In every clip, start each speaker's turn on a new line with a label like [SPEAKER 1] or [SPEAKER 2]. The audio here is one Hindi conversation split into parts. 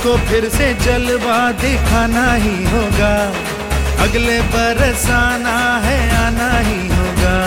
[SPEAKER 1] तुझको फिर से जलवा दिखाना ही होगा, अगले बरस आना है आना ही होगा।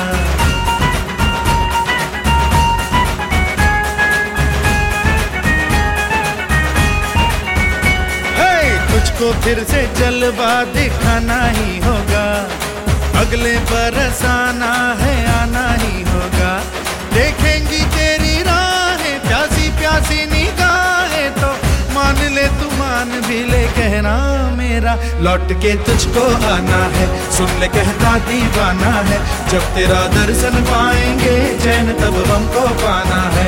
[SPEAKER 1] तुझको फिर से जलवा दिखाना ही होगा, अगले बरस आना है आना ही होगा। देखेंगी तेरी राहें प्यासी प्यासी निगाहें, तो मान ले तू मान भी ले कहना मेरा, लौट के तुझको आना है। सुन ले कहता दीवाना है, जब तेरा दर्शन पाएंगे चैन तब हमको पाना है।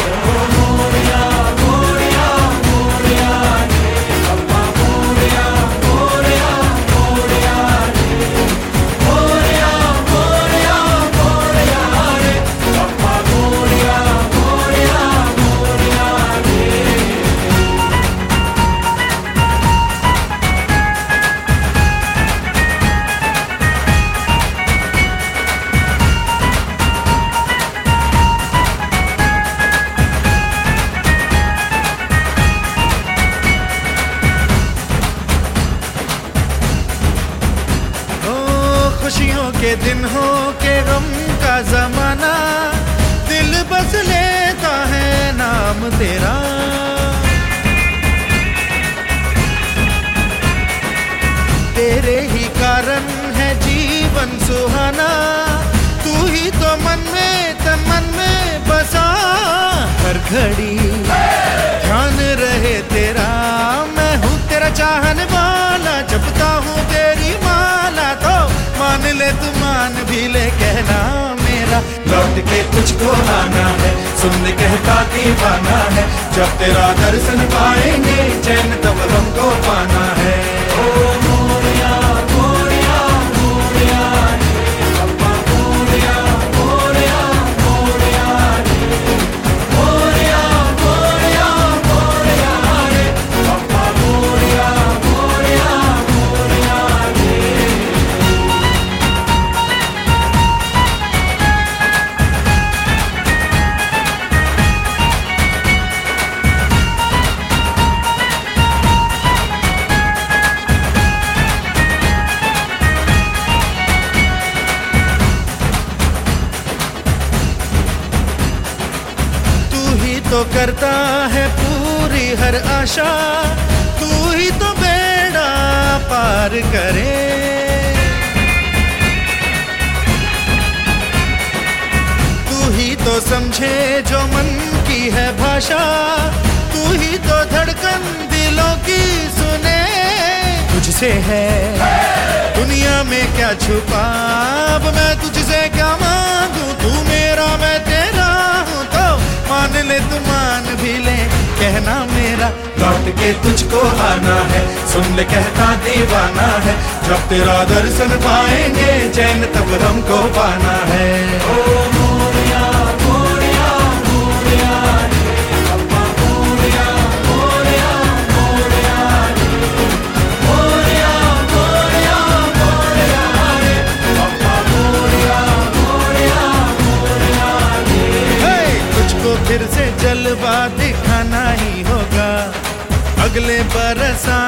[SPEAKER 1] खुशियों के दिन हो के गम का जमाना, दिल बस लेता है नाम तेरा। तेरे ही कारण है जीवन सुहाना, तू ही तो मन में तन मन में बसा। हर घड़ी ध्यान रहे तेरा, मैं हूँ तेरा चाहने वाला, जपता हूँ तेरी माला, तो मान ले तू मान भी ले कहना मेरा, लौट के तुझको आना है। सुन ले कहता दीवाना है, जब तेरा दर्शन पाएंगे चैन तब हमको पाना है। ओ मोरिया मोरिया मोरिया अप्पा मोरिया मोरिया मोरिया मोरिया मोरिया मोरिया अप्पा मोरिया मोरिया मोरिया। तो करता है पूरी हर आशा, तू ही तो बेड़ा पार करे। तू ही तो समझे जो मन की है भाषा, तू ही तो धड़कन दिलों की सुने। तुझसे है दुनिया में क्या छुपा, अब मैं तुझसे क्या मांगू, तू मेरा मैं तेरा हूँ, तो मान ले तू मान भी ले कहना मेरा, लौट के तुझको आना है। सुन ले कहता दीवाना है, जब तेरा दर्शन पाएंगे चैन तब हमको पाना है। ओ मोरिया मोरिया मोरिया अप्पा मोरिया मोरिया मोरिया मोरिया मोरिया मोरिया अप्पा मोरिया मोरिया मोरिया। तुझको फिर से जलवा दिखाना ही होगा, अगले बरस